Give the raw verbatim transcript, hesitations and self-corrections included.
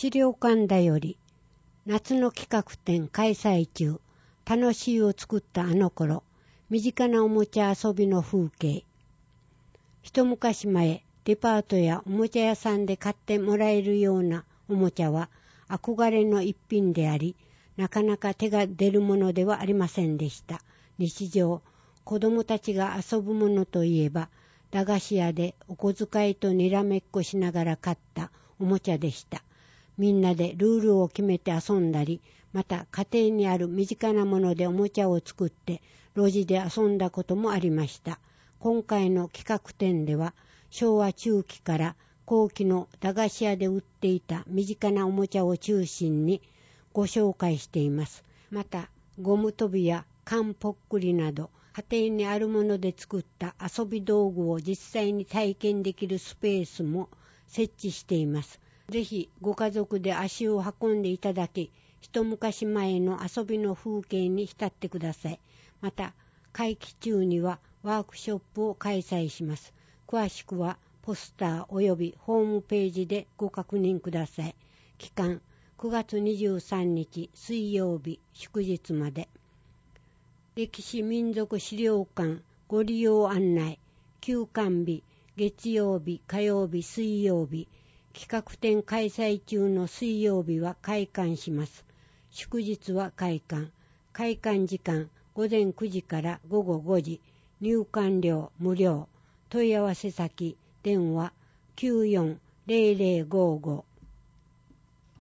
資料館だより、夏の企画展開催中、楽しいを作ったあの頃、身近なおもちゃ遊びの風景。一昔前、デパートやおもちゃ屋さんで買ってもらえるようなおもちゃは憧れの一品であり、なかなか手が出るものではありませんでした。日常、子供たちが遊ぶものといえば、駄菓子屋でお小遣いとにらめっこしながら買ったおもちゃでした。みんなでルールを決めて遊んだり、また家庭にある身近なものでおもちゃを作って路地で遊んだこともありました。今回の企画展では昭和中期から後期の駄菓子屋で売っていた身近なおもちゃを中心にご紹介しています。またゴム跳びや缶ぽっくりなど家庭にあるもので作った遊び道具を実際に体験できるスペースも設置しています。ぜひご家族で足を運んでいただき、一昔前の遊びの風景に浸ってください。また会期中にはワークショップを開催します。詳しくはポスターおよびホームページでご確認ください。期間くがつにじゅうさんにち水曜日祝日まで。歴史民族資料館ご利用案内。休館日月曜日火曜日水曜日。企画展開催中の水曜日は開館します。祝日は開館。開館時間ごぜんくじからごごごじ。入館料無料。問い合わせ先電話きゅうよんゼロゼロごご